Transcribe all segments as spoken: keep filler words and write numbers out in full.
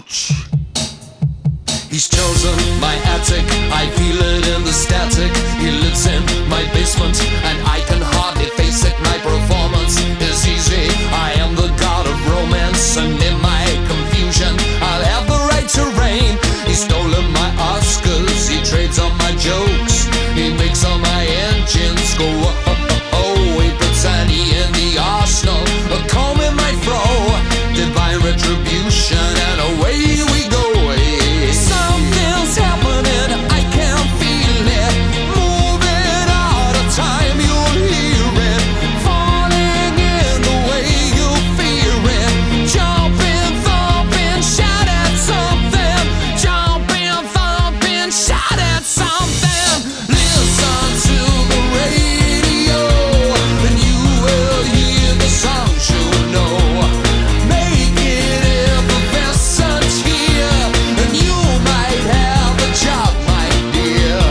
He's chosen my attic, I feel it in the static. He lives in my basement and I can hardly face it. My performance is easy, I am the god of romance. And in my confusion, I'll have the right to reign. He's stolen my Oscars, he trades on my jokes. He makes all my engines go oh, oh, oh. He puts Annie in the arsenal, a comb in my fro. Divine retribution and away we go. Something's happening, I can feel it. Moving out of time, you'll hear it. Falling in the way you fear it. Jumping, thumping, shout at something. Jumping, thumping, shout at something. Listen to the radio and you will hear the songs you know. Make it effervescent here and you might have a job, my dear.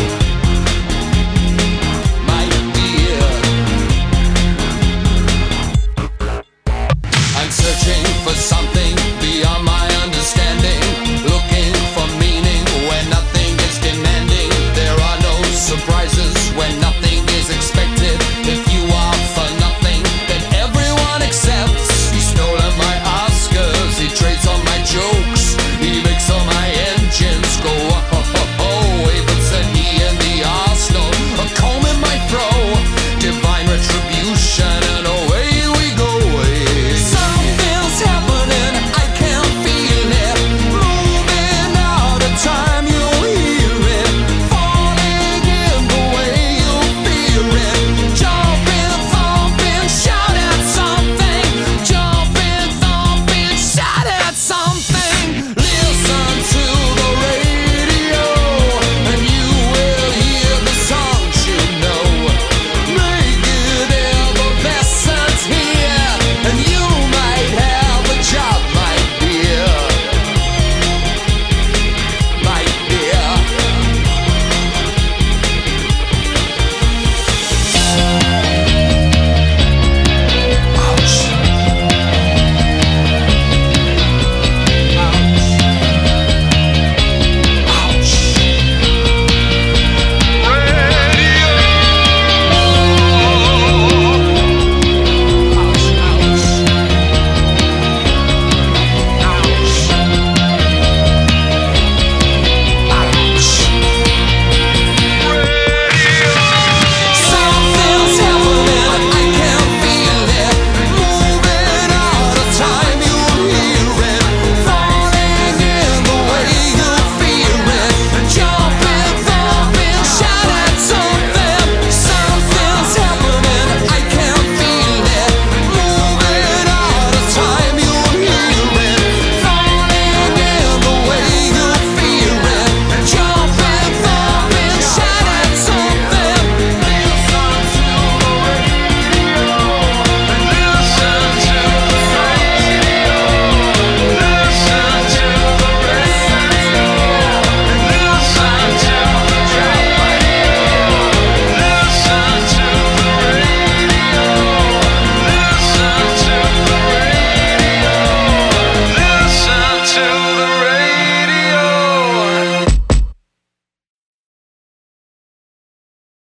My dear, I'm searching for something